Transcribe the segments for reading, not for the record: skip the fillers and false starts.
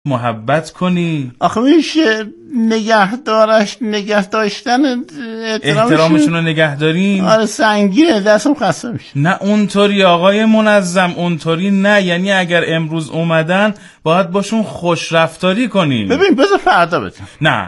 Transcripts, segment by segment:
محبت کنی. آخه میشه نگه داشتن احترامشون رو نگه داریم. آره سنگینه، دستم خسته میشه. نه اونطوری آقای منظم، اونطوری نه. یعنی اگر امروز اومدن باید باشون خوش رفتاری کنیم. ببین بذار فردا بتون. نه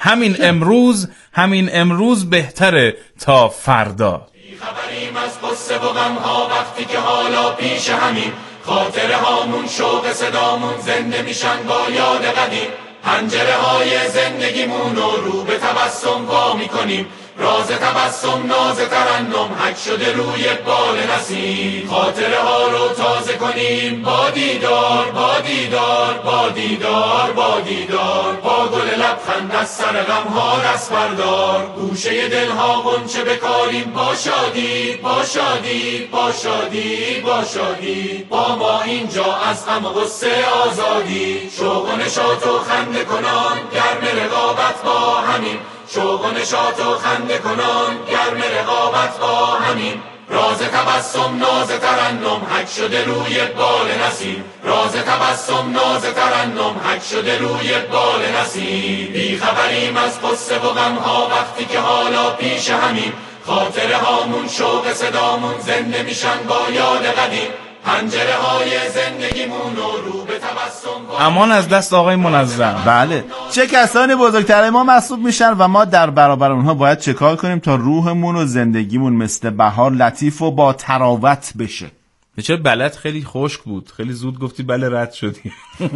همین امروز بهتره تا فردا. خبریم از قصه و غمها وقتی که حالا پیش همین، خاطره هامون شوق صدامون زنده میشن با یاد قدیم. پنجره های زندگیمون رو به تبسم وا میکنیم، راز تبسم ناز ترنم حک شده روی بال نسیم. خاطره ها رو تازه کنیم با دیدار با دیدار با دیدار با دیدار، با گل لبخند از سر غم ها دست بردار. گوشه دل ها غنچه بکاریم با شادی با شادی با شادی با شادی، با ما اینجا از غم و غصه آزادی. شوق و نشاط و خنده کنان گرم رقابت با همین، شوق و نشاط و خنده کنان گرم رقابت با همین. راز تبسم ناز ترنم حک شده روی بال نسیم، راز تبسم ناز ترنم حک شده روی بال نسیم. بی خبریم از قصه و غمها وقتی که حالا پیش همین، خاطره هامون شوق صدامون زنده میشن با یاد قدیم. پنجره های زندگیمون رو به تبسم. امان از دست آقای منظم. بله، چه کسانی بزرگتر ما محسوب میشن و ما در برابر اونها باید چه کار کنیم تا روحمون و زندگیمون مثل بهار لطیف و با تراوت بشه. چه بلد خیلی خشک بود، خیلی زود گفتی بله رد شدی.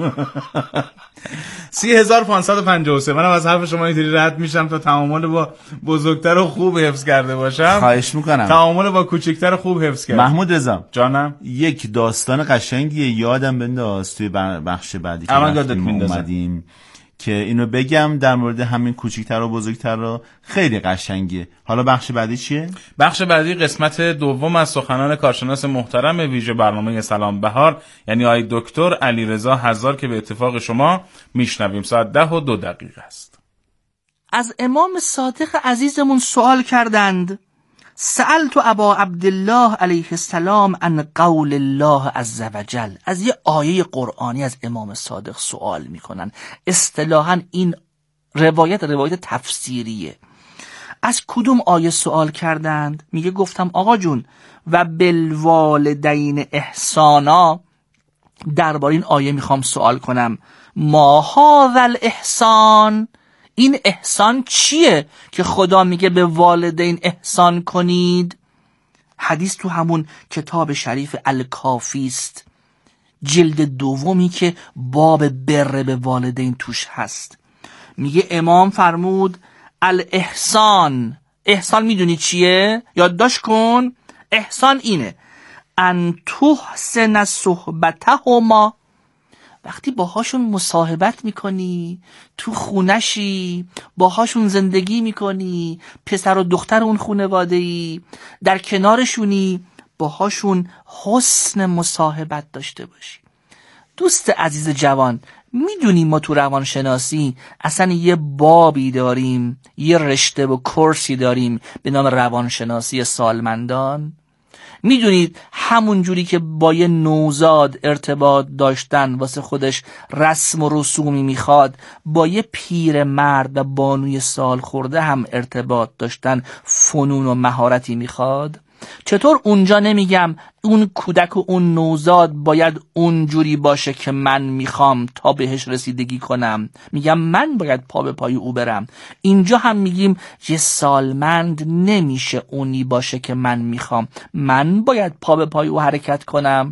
30553. منم از حرف شما اینطوری رد میشم تا تعامل با بزرگتر و خوب حفظ کرده باشم. خواهش میکنم. تعامل با کوچکتر خوب حفظ کرد. محمود رضا جانم، یک داستان قشنگیه یادم بنداز توی بخش بعدی که اومدیم که اینو بگم در مورد همین کوچکتر و بزرگتر رو، خیلی قشنگه. حالا بخش بعدی چیه؟ بخش بعدی قسمت دوم از سخنان کارشناس محترم ویژه برنامه سلام بهار، یعنی آقای دکتر علیرضا هزار که به اتفاق شما میشنویم. ساعت 10:02 است. از امام صادق عزیزمون سوال کردند: سألت ابا عبدالله علیه السلام عن قول الله عز وجل. از یه آیه قرآنی از امام صادق سوال میکنن. اصطلاحاً این روایت تفسیریه. از کدوم آیه سوال کردند؟ میگه گفتم آقا جون و بالوالدین احسانا. درباره این آیه میخوام سوال کنم. ما هذا الاحسان، این احسان چیه که خدا میگه به والدین احسان کنید؟ حدیث تو همون کتاب شریف الکافی است، جلد دومی که باب بر به والدین توش هست. میگه امام فرمود الاحسان. احسان میدونی چیه؟ یادداشت کن. احسان اینه ان تحسن صحبتهما، وقتی باهاشون مصاحبت میکنی، تو خونشی، باهاشون زندگی میکنی، پسر و دختر اون خانواده‌ای، در کنارشونی، باهاشون حسن مصاحبت داشته باشی. دوست عزیز جوان، میدونی ما تو روانشناسی اصلا یه بابی داریم، یه رشته و کورسی داریم به نام روانشناسی سالمندان؟ میدونید همون جوری که با یه نوزاد ارتباط داشتن واسه خودش رسم و رسومی میخواد، با یه پیر مرد و بانوی سال خورده هم ارتباط داشتن فنون و مهارتی میخواد؟ چطور اونجا نمیگم اون کودک و اون نوزاد باید اون جوری باشه که من میخوام تا بهش رسیدگی کنم؟ میگم من باید پا به پای او برم. اینجا هم میگیم یه سالمند نمیشه اونی باشه که من میخوام، من باید پا به پای او حرکت کنم.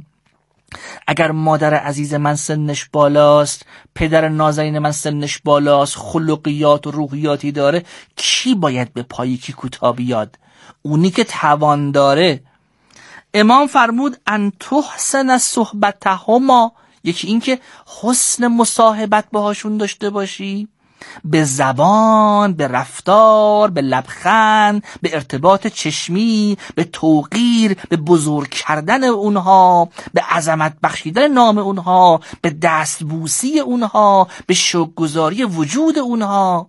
اگر مادر عزیز من سنش بالاست، پدر نازنین من سنش بالاست، خلقیات و روحیاتی داره، کی باید به پای کی کوتاه بیاد؟ اونی که توان داره. امام فرمود ان تحسن صحبتهما، یکی این که حسن مصاحبت باهاشون داشته باشی، به زبان، به رفتار، به لبخند، به ارتباط چشمی، به توقیر، به بزرگ کردن اونها، به عظمت بخشیدن نام اونها، به دستبوسی اونها، به شکرگزاری وجود اونها.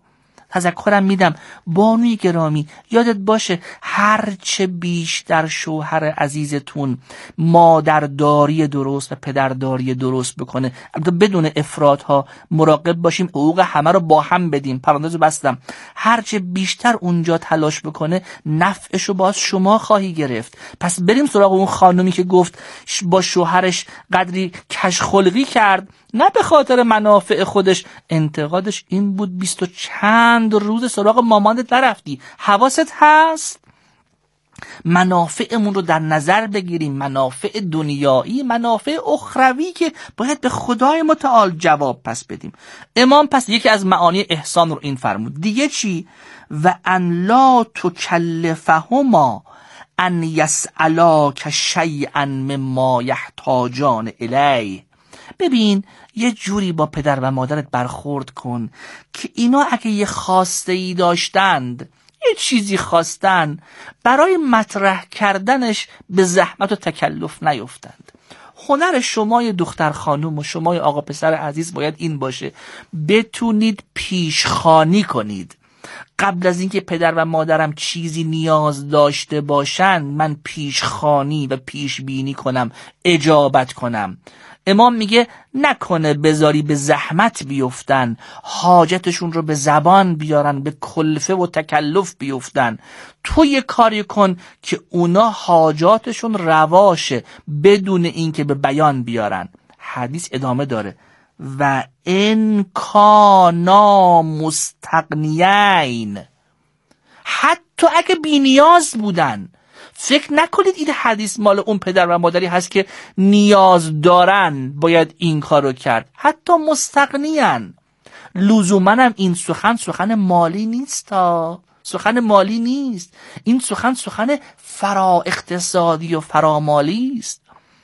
تذکرم میدم بانوی گرامی، یادت باشه هرچه بیشتر شوهر عزیزتون مادرداری درست و پدرداری درست بکنه، بدون افراط ها مراقب باشیم حقوق همه رو با هم بدیم، پرانتز بستم، هرچه بیشتر اونجا تلاش بکنه نفعشو باز شما خواهی گرفت. پس بریم سراغ اون خانومی که گفت با شوهرش قدری کژخلقی کرد، نه به خاطر منافع خودش، انتقادش این بود 20 و چند روز سراغ مامانت نرفتی. حواست هست؟ منافعمون رو در نظر بگیریم، منافع دنیایی، منافع اخروی که باید به خدای متعال جواب پس بدیم. امام پس یکی از معانی احسان رو این فرمود. دیگه چی؟ و ان لا تکلفهما ان یسألاک شیئا مما یحتاجان الیه. ببین یه جوری با پدر و مادرت برخورد کن که اینا اگه یه خواسته ای داشتند، یه چیزی خواستن، برای مطرح کردنش به زحمت و تکلف نیفتند. هنر شمای دختر خانم و شمای آقا پسر عزیز باید این باشه بتونید پیشخوانی کنید. قبل از اینکه پدر و مادرم چیزی نیاز داشته باشن من پیشخوانی و پیش بینی کنم، اجابت کنم. امام میگه نکنه بذاری به زحمت بیفتن، حاجتشون رو به زبان بیارن، به کلفه و تکلف بیفتن. تو یه کاری کن که اونا حاجاتشون رواشه بدون اینکه به بیان بیارن. حدیث ادامه داره و ان کانا مستغنیین، حتی اگه بی نیاز بودن. فکر نکنید این حدیث مال اون پدر و مادری هست که نیاز دارن باید این کارو کرد، حتی مستغنیان. لزوماً هم این سخن مالی نیست، سخن مالی نیست، این سخن فرا اقتصادی و فرامالی است.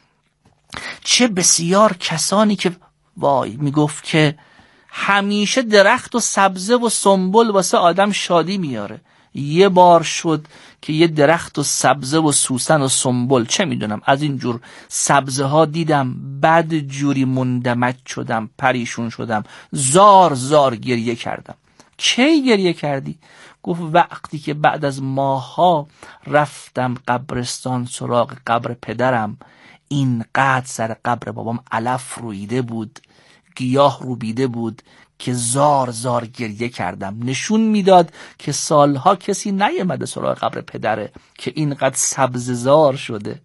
چه بسیار کسانی که وای میگفت که همیشه درخت و سبزه و سنبل واسه آدم شادی میاره. یه بار شد که یه درخت و سبزه و سوسن و سنبل، چه میدونم، از این جور سبزه ها دیدم، بد جوری مندمج شدم، پریشون شدم، زار گریه کردم. کی گریه کردی؟ گفت وقتی که بعد از ماها رفتم قبرستان سراغ قبر پدرم، اینقدر سر قبر بابام علف رویده بود، گیاه روبیده بود که زار گریه کردم. نشون میداد که سالها کسی نیامده سراغ قبر پدره که اینقدر سبززار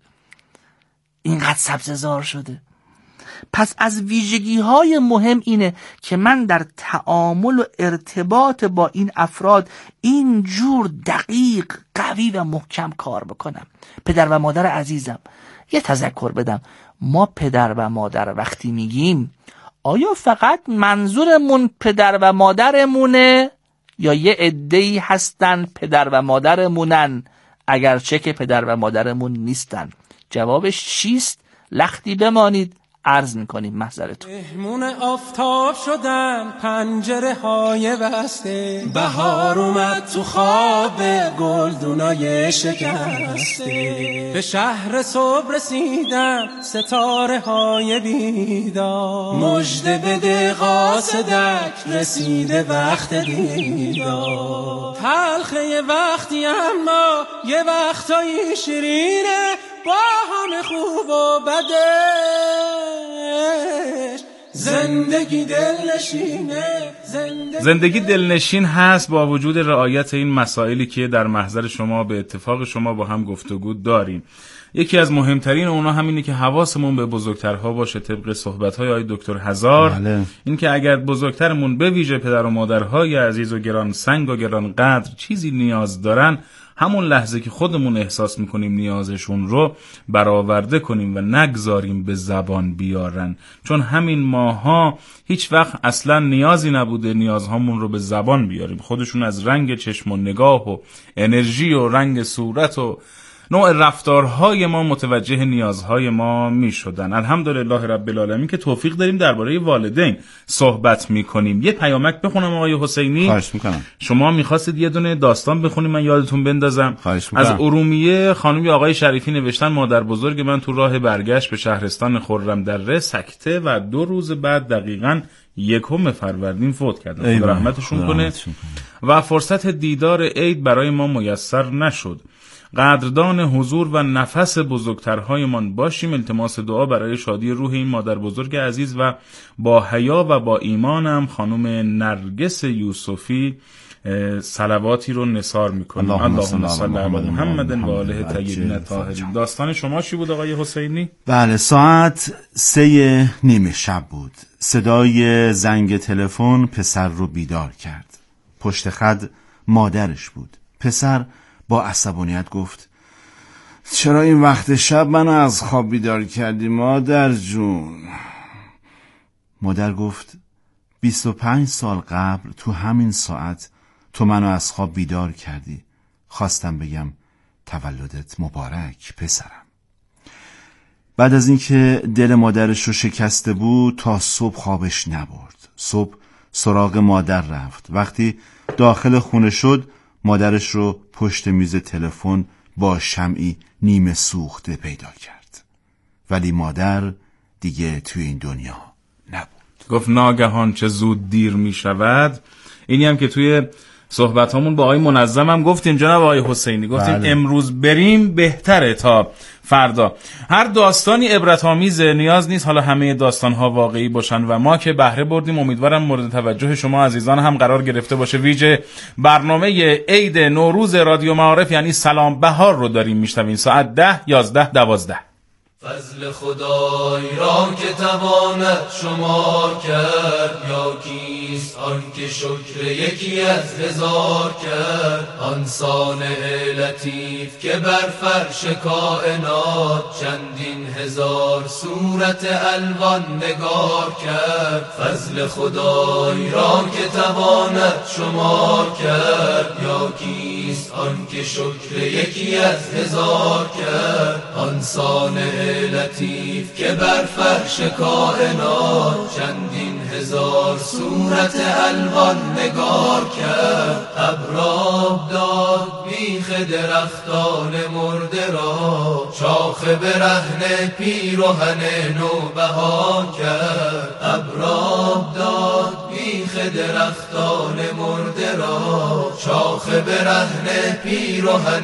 شده. پس از ویژگی‌های مهم اینه که من در تعامل و ارتباط با این افراد اینجور دقیق، قوی و محکم کار بکنم. پدر و مادر عزیزم، یه تذکر بدم، ما پدر و مادر وقتی میگیم آیا فقط منظورمون پدر و مادرمونه یا یه عده‌ای هستن پدر و مادرمونن اگرچه که پدر و مادرمون نیستن؟ جوابش چیست؟ لختی بمانید عرض میکنیم محضرتون. مهمون آفتاب شدن پنجره های بسته، بهار اومد تو خواب گلدونای شکسته، به شهر صبح رسیدن ستاره های بیدار، مژده بده قاصدک رسیده وقت دیدار. تلخه یه وقتی اما یه وقتایی شیرینه، با همه خوب و بدش زندگی دلنشین هست با وجود رعایت این مسائلی که در محضر شما به اتفاق شما با هم گفتگو داریم. یکی از مهمترین اونا همینه که حواسمون به بزرگترها باشه، طبق صحبت‌های آقای دکتر هزار. بله. این که اگر بزرگترمون به ویژه پدر و مادرهای عزیز و گران سنگ و گران قدر چیزی نیاز دارن، همون لحظه که خودمون احساس میکنیم نیازشون رو برآورده کنیم و نگذاریم به زبان بیارن، چون همین ماها هیچ وقت اصلا نیازی نبوده نیازهامون رو به زبان بیاریم. خودشون از رنگ چشم و نگاه و انرژی و رنگ صورت و نوع رفتارهای ما متوجه نیازهای ما می شدن. الحمدلله رب العالمین که توفیق داریم درباره والدین صحبت می کنیم. یه پیامک بخونم آقای حسینی. خواهش میکنم. شما میخواستید یه دونه داستان بخونیم من یادتون بندازم. خواهش میکنم. از ارومیه خانمی آقای شریفی نوشتن مادر بزرگ من تو راه برگشت به شهرستان خرم دره سکته و 2 روز بعد دقیقاً 1 فروردین فوت کردن، خدا رحمتشون کنه و فرصت دیدار عید برای ما میسر نشد. قدردان حضور و نفس بزرگترهایمان باشیم. التماس دعا برای شادی روح این مادر بزرگ عزیز و با حیا و با ایمانم خانم نرگس یوسفی صلواتی رو نثار میکنیم. اللهم صل علی محمد و آله طیبین الطاهرین. داستان شما چی بود آقای حسینی؟ بله، ساعت 3:30 شب بود. صدای زنگ تلفن پسر رو بیدار کرد. پشت خط مادرش بود. پسر با عصبانیت گفت: چرا این وقت شب منو از خواب بیدار کردی مادر جون؟ مادر گفت: 25 سال قبل تو همین ساعت تو منو از خواب بیدار کردی. خواستم بگم تولدت مبارک پسرم. بعد از اینکه دل مادرش رو شکسته بود تا صبح خوابش نبرد. صبح سراغ مادر رفت. وقتی داخل خونه شد مادرش رو پشت میز تلفن با شمعی نیمه سوخته پیدا کرد. ولی مادر دیگه توی این دنیا نبود. گفت ناگهان چه زود دیر می شود. اینی هم که توی صحبت همون با آقای منظم هم گفتیم جناب آقای حسینی، گفتیم بله. امروز بریم بهتره تا فردا. هر داستانی عبرت آمیزه، نیاز نیست حالا همه داستان ها واقعی باشن و ما که بهره بردیم امیدوارم مورد توجه شما عزیزان هم قرار گرفته باشه. ویژه برنامه عید نوروز رادیو معارف یعنی سلام بهار رو داریم میشنویم ساعت 10 11 12. فضل خدای را که تواند شمار کرد، یا کیست آن که شکر یکی از هزار کرد؟ آن صانع لطیف که بر فرش کائنات چندین هزار صورت الوان نگار کرد. فضل خدای را که تواند شمار کرد، یا کیست آن که شکر یکی از هزار کرد؟ آن صانع لطیف که بر فرش کائنات چندین هزار صورت الوان نگار کرد. ابراب داد بیخ درختان مرده را، شاخ برهنه پیرهن نوبهار کرد. ابراب داد بیخ درختان مرده را، شاخ برهنه پیرهن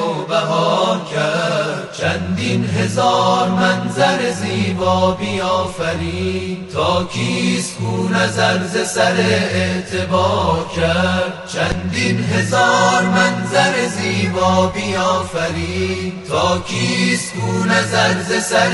نوبهار کرد. چندین هزار منظر زیبا بیافرید، تا کیست کو نظر ز سر اعتبار کرد. چندین هزار منظر زیبا بیافرید، تا کیست کو نظر ز سر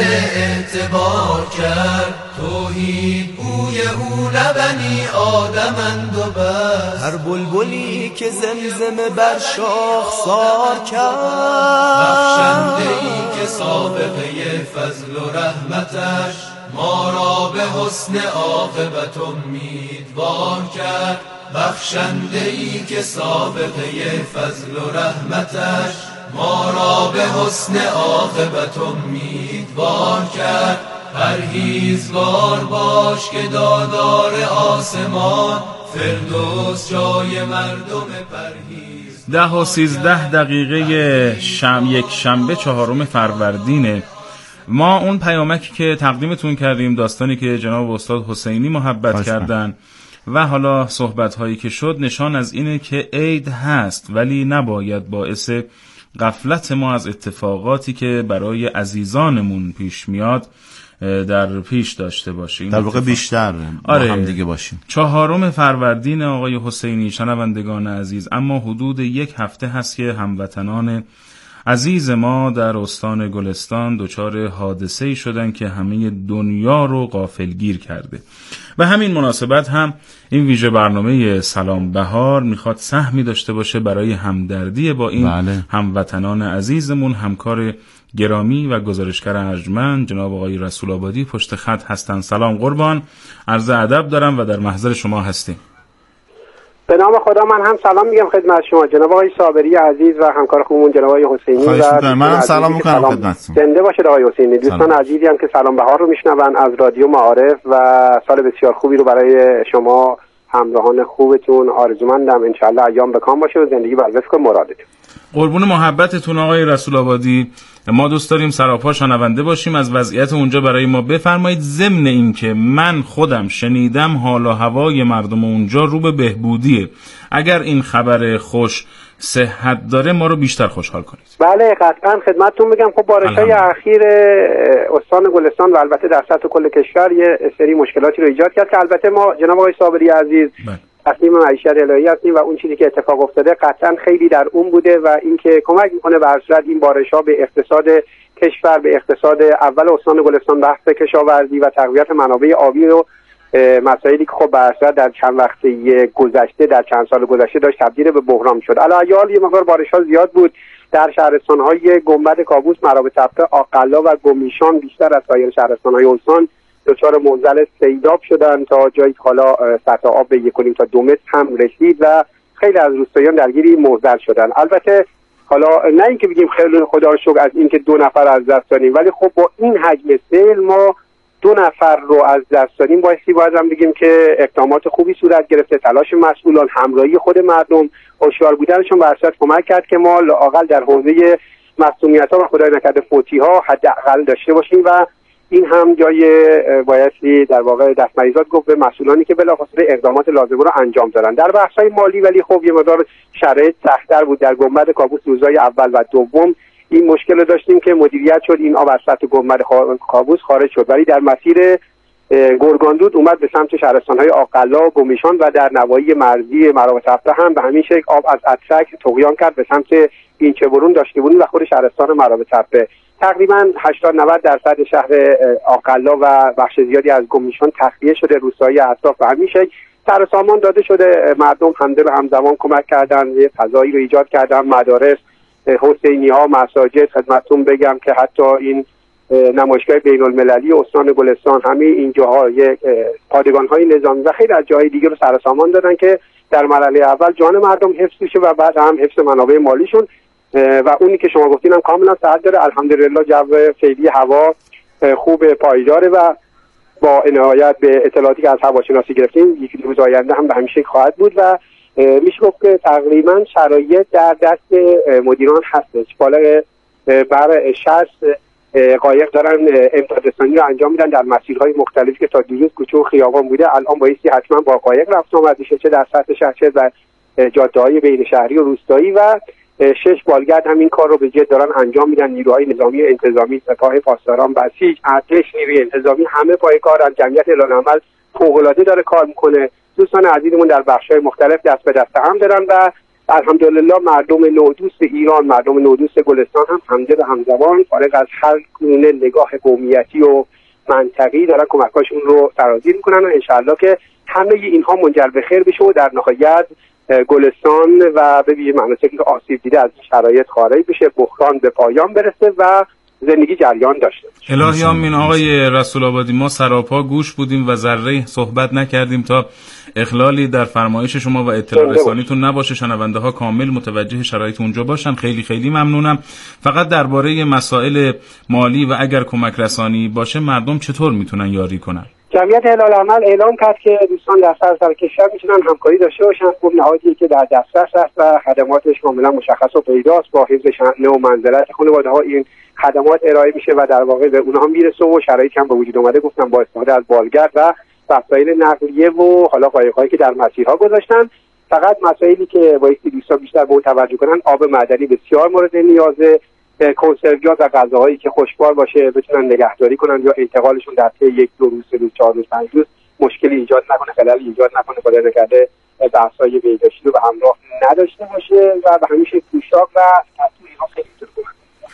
اعتبار کرد. توحید بوی او لبنی آدمند و بس، هر بلبلی که زمزمه بر شاخسار کرد. بخشنده ای که سابقه فضل و رحمتش ما را به حسن عاقبت امیدوار کرد. بخشنده ای که سابقه فضل و رحمتش ما را به حسن عاقبت امیدوار کرد. پرهیزگار باش که دادار آسمان، فردوس جای مردم پرهیز. 10:13 یک شنبه 4 فروردینه. ما اون پیامکی که تقدیمتون کردیم، داستانی که جناب استاد حسینی محبت کردن و حالا صحبت‌هایی که شد، نشان از اینه که عید هست ولی نباید باعث غفلت ما از اتفاقاتی که برای عزیزانمون پیش میاد در پیش داشته باشیم. در واقع بیشتر با هم دیگه باشیم. 4 فروردین آقای حسینی، شنوندگان عزیز، اما حدود 1 هفته هست که هموطنان عزیز ما در استان گلستان دچار حادثه‌ای شدن که همه دنیا رو غافلگیر کرده. و همین مناسبت هم این ویژه برنامه سلام بهار میخواد سهمی داشته باشه برای همدردی با این هموطنان عزیزمون. همکار گرامی و گزارشگر ارجمند جناب آقای رسول آبادی پشت خط هستن. سلام قربان، عرض ادب دارم و در محضر شما هستیم. به نام خدا من هم سلام میگم خدمت شما جناب آقای صابری عزیز و همکار خوبمون جناب آقای حسینی. و من سلام میکنم خدمتتون. زنده باشید آقای حسینی. دوستان عزیزی هم که سلام بهار رو میشنون از رادیو معارف و سال بسیار خوبی رو برای شما همراهان خوبتون آرزومندم انشالله ایام به کام باشه و زندگی بر وفق مرادتون. قربون محبتتون آقای رسول آبادی. ما دوست داریم سراپا شنونده باشیم، از وضعیت اونجا برای ما بفرمایید. ضمن این که من خودم شنیدم حال و هوای مردم اونجا رو به بهبودیه. اگر این خبر خوش صحت داره ما رو بیشتر خوشحال کنید. بله قطعا خدمتتون میگم. خب بارش‌های اخیر استان گلستان و البته در سطح کل کشور یه سری مشکلاتی رو ایجاد کرد که البته ما جناب آقای صابری عزیز تصمیم معیشت الهی هستیم و اون چیزی که اتفاق افتاده قطعا خیلی در اون بوده و اینکه کمک میکنه به هر صورت این بارش‌ها به اقتصاد کشور، به اقتصاد اول استان گلستان، بحث کشاورزی و تقویت منابع آبی رو مسائلی که خب به هر صورت در چند وقته گذشته، در چند سال گذشته داشت تبدیل به بحران شد. علاوه یه مقدار بارش‌ها زیاد بود در شهرستان‌های گنبد کابوس، مرابط تپه، آقلا و گمیشان بیشتر از سایر شهرستان‌های استان دچار معضل سیلاب شدن تا جایی که حالا سطح آب به 1.5 تا 2 متر هم رسید و خیلی از روستاییان درگیری معضل شدن. البته حالا نه اینکه بگیم خیلی خدا رو شکر از اینکه 2 نفر از دست دادیم، ولی خب با این حجم سیل ما 2 نفر رو از دست دادیم. باید هم بگیم که اقدامات خوبی صورت گرفته، تلاش مسئولان، همراهی خود مردم، هوشیار بودنشون به اصل کمک کرد که ما لااقل در حوزه مسئولیت‌ها و خدای نکرده فوتی‌ها حداقل داشته باشیم و این هم جای بایستی در واقع دست مریضات گفت به مسئولانی که بلافاصله اقدامات لازمه رو انجام دادن. در بحث‌های مالی ولی خب یه مقدار شرایط سخت‌تر بود. در گنبد کابوس روزهای اول و دوم این مشکل رو داشتیم که مدیریت شد، این آب از سطح گنبد کابوس خارج شد، ولی در مسیر گرگاندود اومد به سمت شهرستان‌های آقلا، گمیشان و در نواحی مرزی مرابط تپه هم به همین شکل آب از اترک طغیان کرد به سمت اینچه‌برون، داشتیبونی و خود شهرستان مرابط تپه. تقریبا 80-90% شهر آقلا و بخش زیادی از گمیشان تخلیه شده، روستایی اطراف و همین شکل سر سامان داده شده. مردم همده به همزمان کمک کردن، یه فضایی رو ایجاد کردن، مدارس، حسینی‌ها، مساجد. خدمتتون بگم که حتی این نمایشگاه بین‌المللی استان گلستان، همه این جاها پادگان‌های نظامی و خیلی از جاهای دیگه رو سر سامان دادن که در مرحله اول جان مردم حفظ بشه و بعد هم حفظ منابع مالیشون. و اونی که شما گفتین هم کاملا صحت داره. الحمدلله جو فعلی هوا خوب، پایداره و با عنایت به اطلاعاتی که از هواشناسی گرفتیم 1-2 روز آینده هم به همین شکل خواهد بود و میشه گفت که تقریبا شرایط در دست مدیران هستش. بالغ بر 60 قایق دارن امدادرسانی رو انجام میدن در مسیرهای مختلفی که تا دیروز کوچه و خیابان بوده الان بایستی حتما با قایق رفت آمد میشه، چه در سطح شهر چه در جاده‌های بین شهری و روستایی و 6 بالگرد هم این کار رو به جد دارن انجام میدن. نیروهای نظامی و انتظامی، سپاه پاسداران، بسیج، ارتش، نیروی انتظامی همه پای کارن. جمعیت اعلان عمل فوق‌العاده داره کار میکنه. دوستان عزیزمون در بخش‌های مختلف دست به دست هم دارن و الحمدلله مردم نودوست ایران، مردم نودوست گلستان هم همده به همزبان فارغ از هر گونه نگاه قومیتی و منطقی دارن کمکاشون رو سرازیر میکنن و انشالله که همه اینها منجر به خیر بشه و در نهایت گلستان و به ویژه مناطقی که آسیب دیده از شرایط خارج بشه، بحران به پایان برسه و زندگی جریان داشته باشه. الهی آمین. آقای رسول آبادی ما سراپا گوش بودیم و ذره صحبت نکردیم تا اخلالی در فرمایش شما و اطلاع رسانیتون نباشه، شنونده ها کامل متوجه شرایط اونجا باشن. خیلی خیلی ممنونم. فقط درباره مسائل مالی و اگر کمک رسانی باشه مردم چطور میتونن یاری کنن؟ جمعیت هلال عمل اعلام کرد که دوستان در سراسر کشور میتونن همکاری داشته باشن. خوب نهادی که در دسترس هست و خدماتش کاملا مشخص و پیداست، با حفظ شأن و منزلت خانواده‌ها این خدمات ارائه میشه و در واقع به اونها هم میرسه و شرایطی هم به وجود اومده. گفتم با استفاده از بالگرد و وسایل نقلیه و حالا قایق‌هایی که در مسیرها گذاشتن. فقط مسائلی که بایستی دوستان بیشتر به اون توجه کنن، آب معدنی بسیار مورد نیازه، کنسرویات و غذاهایی که خوشبار باشه بتونن نگهداری کنن یا انتقالشون در طی 1-2 روز 3 روز 4 روز 5 روز مشکلی ایجاد نکنه، خللی ایجاد نکنه، خدا نکرده بحث‌های بهداشتی رو به همراه نداشته باشه و به همیشه پوشاک و تطویر اینا خیلی ضروریه.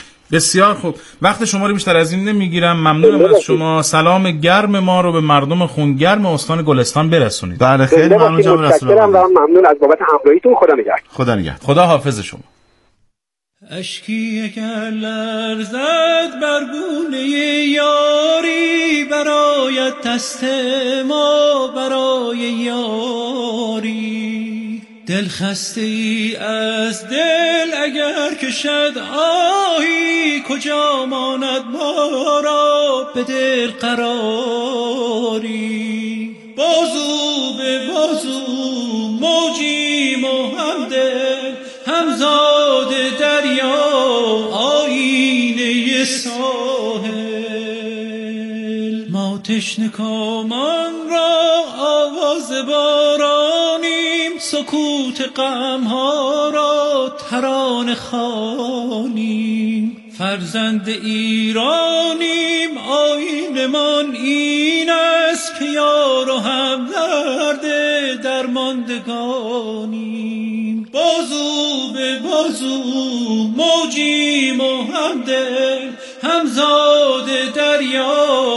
بسیار خوب، وقت شما رو بیشتر از این نمیگیرم. ممنونم از شما. سلام گرم ما رو به مردم خونگرم استان گلستان برسونید. بله خیلی ممنون جناب رسول الله. و ممنون از بابت همراهیتون. خدا نگهدار. خدا نگهدار. خدا حافظ شما. اشکی اگر لرزد بر گونه یاری، برایت دست ما برای یاری. دل خسته ای از دل اگر کشد آهی، کجا ماند ما را به دل قراری. بازو به بازو تشنه کامان را آواز بارانیم، سکوت غمها را ترانه خوانیم. فرزند ایرانیم، آیینمان این است که یار و همدرد درماندگانیم. بازو به بازو موجیم و همدل، همزاد دریا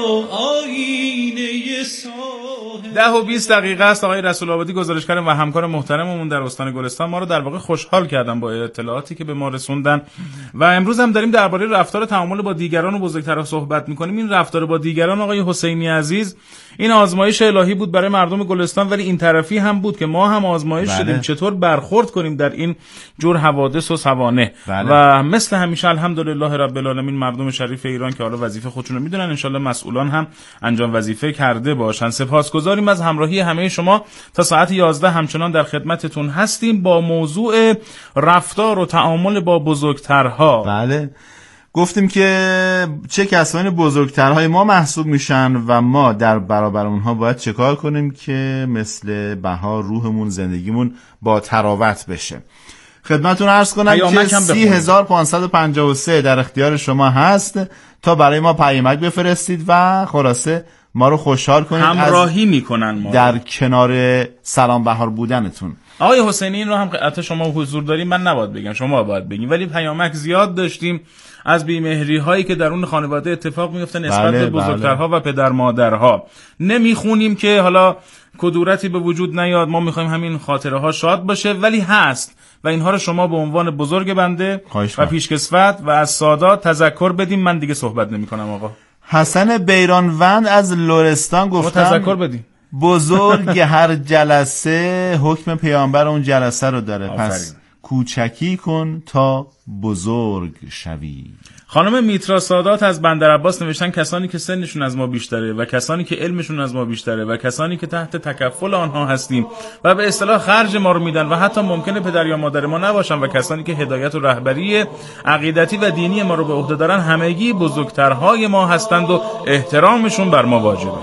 آیینه ساحل. 10 و 20 دقیقه است. آقای رسول آبادی گزارشگر و همکار محترممون در استان گلستان ما رو در واقع خوشحال کردن با اطلاعاتی که به ما رسوندن و امروز هم داریم درباره رفتار تعامل با دیگران و بزرگترها صحبت می‌کنیم. این رفتار با دیگران آقای حسینی عزیز این آزمایش الهی بود برای مردم گلستان، ولی این طرفی هم بود که ما هم آزمایش شدیم چطور برخورد کنیم در این جور حوادث و سوانح. و مثل همیشه الحمدلله رب العالمین مردم شریف ایران که حالا وظیفه خودشون رو میدونن، انشالله مسئولان هم انجام وظیفه کرده باشن. سپاسگزاریم از همراهی همه شما. تا ساعت 11 همچنان در خدمتتون هستیم با موضوع رفتار و تعامل با بزرگترها. بله، گفتیم که چه کسانی بزرگترهای ما محسوب میشن و ما در برابر اونها باید چه کار کنیم که مثل بهار روحمون، زندگیمون با تراوت بشه. خدمتتون عرض کنم که 30553 در اختیار شما هست تا برای ما پیامک بفرستید و خلاصه ما رو خوشحال کنید، همراهی میکنن ما در کنار سلام بهار بودنتون. آقای حسینی این رو هم قطعا شما حضور داریم، من نباید بگم، شما باید بگیم، ولی پیامک زیاد داشتیم از بیمهری هایی که درون خانواده اتفاق میفته نسبت به بزرگترها و پدر مادرها. نمیخونیم که حالا کدورتی به وجود نیاد، ما میخوایم همین خاطره ها شاد باشه، ولی هست و اینها رو شما به عنوان بزرگ بنده و پیشکسوت و از سادات تذکر بدیم. من دیگه صحبت نمیکنم. آقا حسن بیرانوند از لرستان گفتم تذکر بدیم. بزرگ هر جلسه حکم پیامبر اون جلسه رو داره. پس کوچکی کن تا بزرگ شوی. خانم میترا سادات از بندرعباس نوشتن کسانی که سنشون از ما بیشتره و کسانی که علمشون از ما بیشتره و کسانی که تحت تکفل آنها هستیم و به اصطلاح خرج ما رو میدن و حتی ممکنه پدر یا مادر ما نباشن و کسانی که هدایت و رهبری عقیدتی و دینی ما رو به عهده دارن همگی بزرگترهای ما هستند و احترامشون بر ما واجبه.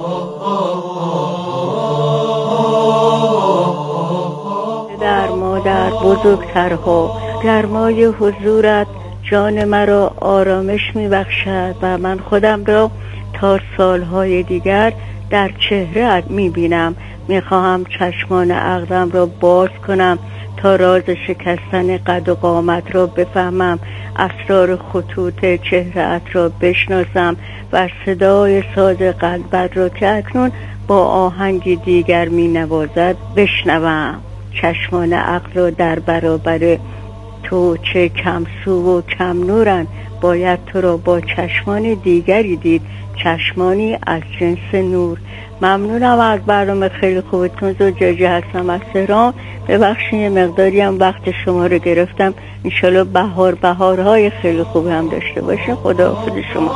در مادر بزرگترها، گرمای حضورت جان مرا آرامش میبخشد و من خودم را تا سالهای دیگر در چهره‌ات میبینم. میخواهم چشمان عقلم را باز کنم تا راز شکستن قد و قامت را بفهمم، اسرار خطوط چهره‌ات را بشناسم و صدای ساز قلبت را که اکنون با آهنگی دیگر مینوازد بشنوم. چشمان عقل را در برابر تو چه کم سو و کم نورن، باید تو را با چشمان دیگری دید، چشمانی از جنس نور. ممنونم از برنامه خیلی خوبتون. زجاجی هستم از تهران. ببخشید یه مقداری هم وقت شما رو گرفتم. انشالله بهارهای خیلی خوب هم داشته باشین. خداحافظ شما.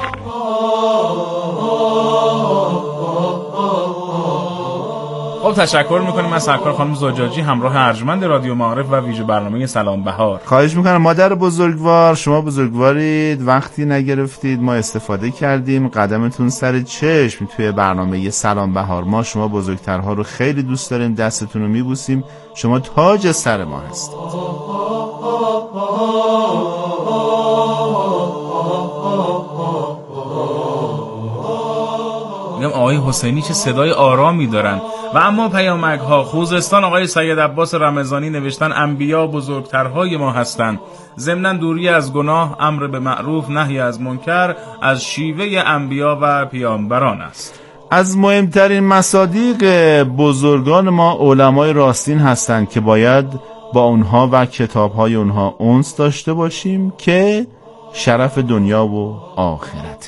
خب تشکر میکنیم از سرکار خانم زجاجی همراه ارجمند رادیو معارف و ویژه برنامه سلام بهار. خواهش میکنم مادر بزرگوار، شما بزرگوارید، وقتی نگرفتید ما استفاده کردیم، قدمتون سر چشم توی برنامه سلام بهار. ما شما بزرگترها رو خیلی دوست داریم، دستتون رو میبوسیم، شما تاج سر ما هستید. آقای حسینی چه صدای آرامی دارن. و اما پیامک ها. خوزستان آقای سید عباس رمضانی نوشتن انبیا بزرگترهای ما هستند. ضمن دوری از گناه، امر به معروف، نهی از منکر از شیوه انبیا و پیامبران است. از مهمترین مصادیق بزرگان ما علمای راستین هستند که باید با اونها و کتابهای اونها انس داشته باشیم که شرف دنیا و آخرت.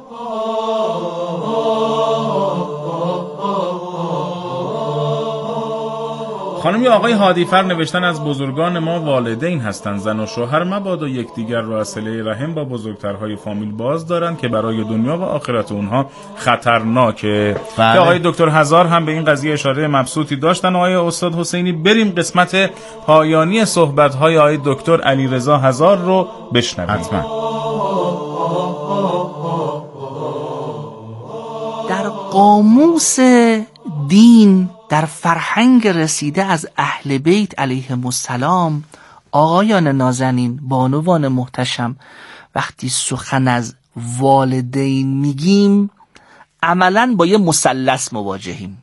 خانم یا آقای هادیفر نوشتن از بزرگان ما والدین هستند. زن و شوهر مبادا یکدیگر را از صله رحم با بزرگترهای فامیل باز دارند که برای دنیا و آخرت اونها خطرناکه. که آقای دکتر هزار هم به این قضیه اشاره مبسوطی داشتن. آقای استاد حسینی بریم قسمت پایانی صحبت‌های آقای دکتر علیرضا هزار رو بشنویم. حتما. در قاموس دین در فرهنگ رسیده از اهل بیت علیهم السلام، آقایان نازنین، بانوان محتشم، وقتی سخن از والدین میگیم عملاً با یه مثلث مواجهیم.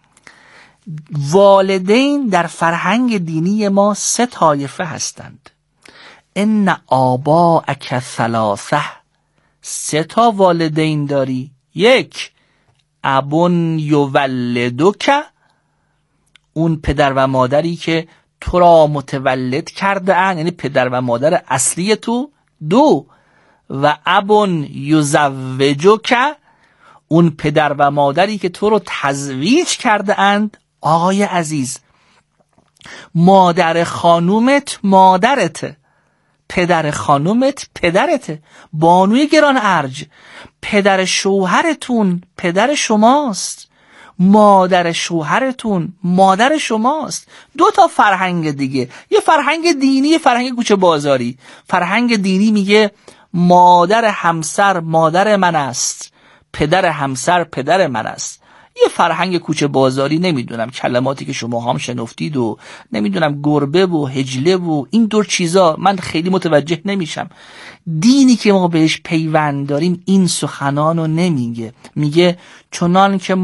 والدین در فرهنگ دینی ما 3 طایفه هستند. ان آباءک ثلاثه، 3 تا والدین داری. 1 ابون یولدک، اون پدر و مادری که تو را متولد کرده اند، یعنی پدر و مادر اصلی تو. 2 و ابون یزوجک، اون پدر و مادری که تو رو تزویج کرده اند. آقای عزیز، مادر خانومت مادرته، پدر خانومت پدرته. بانوی گران ارج، پدر شوهرتون پدر شماست، مادر شوهرتون مادر شماست. 2 تا فرهنگ دیگه، یه فرهنگ دینی، یه فرهنگ کوچه بازاری. فرهنگ دینی میگه مادر همسر مادر من است، پدر همسر پدر من است. یه فرهنگ کوچه بازاری، نمیدونم کلماتی که شما هم شنفتید و نمیدونم گربه و هجله و این دور چیزا من خیلی متوجه نمیشم. دینی که ما بهش پیوند داریم این سخنانو نمیگه. میگه چنان که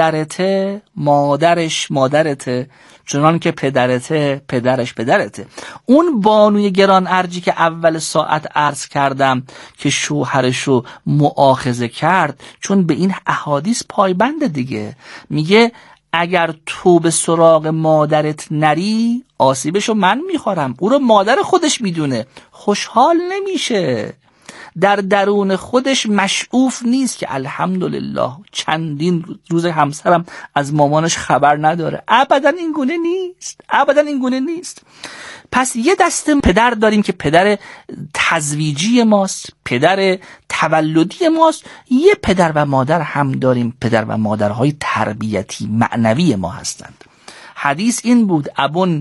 مادرته مادرش مادرته، چنان که پدرته پدرش پدرته. اون بانوی گران ارجی که اول ساعت عرض کردم که شوهرشو مؤاخذه کرد، چون به این احادیث پایبند دیگه. میگه اگر تو به سراغ مادرت نری آسیبشو من میخورم. او رو مادر خودش میدونه، خوشحال نمیشه، در درون خودش مشعوف نیست که الحمدلله چندین روز همسرم از مامانش خبر نداره. ابدا این گونه نیست، ابدا این گونه نیست. پس یه دسته پدر داریم که پدر تزویجی ماست، پدر تولدی ماست. یه پدر و مادر هم داریم، پدر و مادرهای تربیتی معنوی ما هستند. حدیث این بود ابون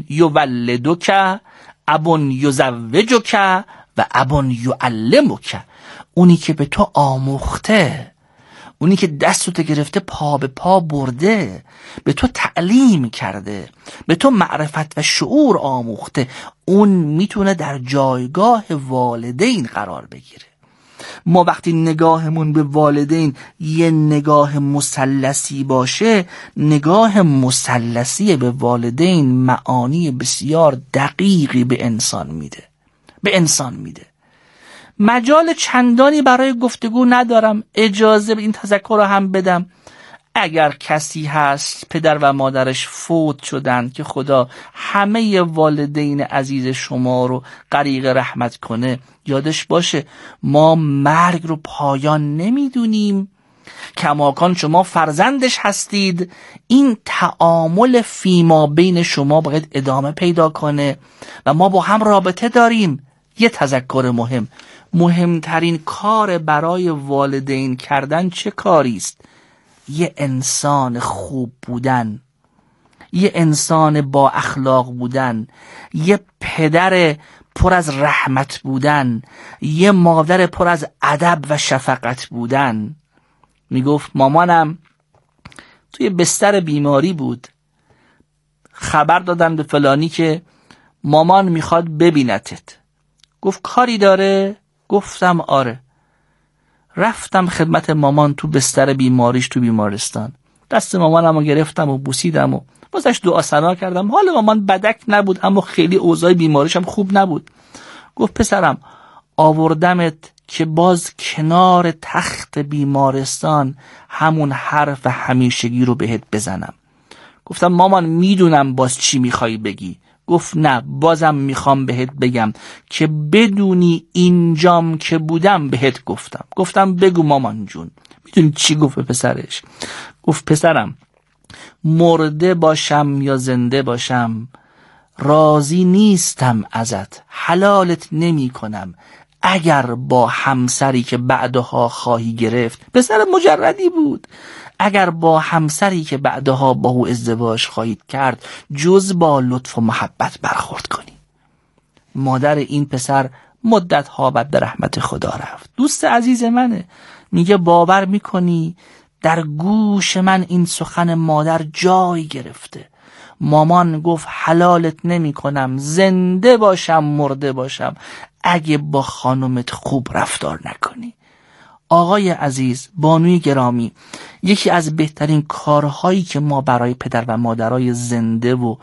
یولدک، ابون یزوجک و ابون یعلمک. اونی که به تو آموخته، اونی که دستت گرفته پا به پا برده، به تو تعلیم کرده، به تو معرفت و شعور آموخته، اون میتونه در جایگاه والدین قرار بگیره. ما وقتی نگاهمون به والدین یه نگاه مثلثی باشه، نگاه مثلثی به والدین معانی بسیار دقیقی به انسان میده. مجال چندانی برای گفتگو ندارم، اجازه به این تذکر رو هم بدم. اگر کسی هست پدر و مادرش فوت شدن که خدا همه والدین عزیز شما رو غریق رحمت کنه، یادش باشه ما مرگ رو پایان نمیدونیم. کماکان شما فرزندش هستید، این تعامل فیما بین شما باید ادامه پیدا کنه و ما با هم رابطه داریم. یه تذکر مهمترین کار برای والدین کردن چه کاری است؟ یه انسان خوب بودن، یه انسان با اخلاق بودن، یه پدر پر از رحمت بودن، یه مادر پر از ادب و شفقت بودن. میگفت مامانم توی بستر بیماری بود، خبر دادن به فلانی که مامان میخواد ببینتت. گفت کاری داره؟ گفتم آره. رفتم خدمت مامان تو بستر بیماریش تو بیمارستان، دست مامانم رو گرفتم و بوسیدم و واسش دعا ثنا کردم. حال مامان بدک نبود اما خیلی اوضاع بیماریش هم خوب نبود. گفت پسرم آوردمت که باز کنار تخت بیمارستان همون حرف همیشگی رو بهت بزنم. گفتم مامان میدونم باز چی میخوای بگی. گفت نه، بازم میخوام بهت بگم که بدونی اینجام که بودم بهت گفتم. گفتم بگو مامان جون. میدونی چی گفت به پسرش؟ گفت پسرم مرده باشم یا زنده باشم راضی نیستم ازت، حلالت نمی کنم اگر با همسری که بعدها خواهی گرفت، پسر مجردی بود، اگر با همسری که بعدها با او ازدواج خواهید کرد جز با لطف و محبت برخورد کنی. مادر این پسر مدتها بعد به رحمت خدا رفت. دوست عزیز منه، میگه باور میکنی در گوش من این سخن مادر جای گرفته. مامان گفت حلالت نمی کنم، زنده باشم مرده باشم اگه با خانومت خوب رفتار نکنی. آقای عزیز، بانوی گرامی، یکی از بهترین کارهایی که ما برای پدر و مادرای زنده و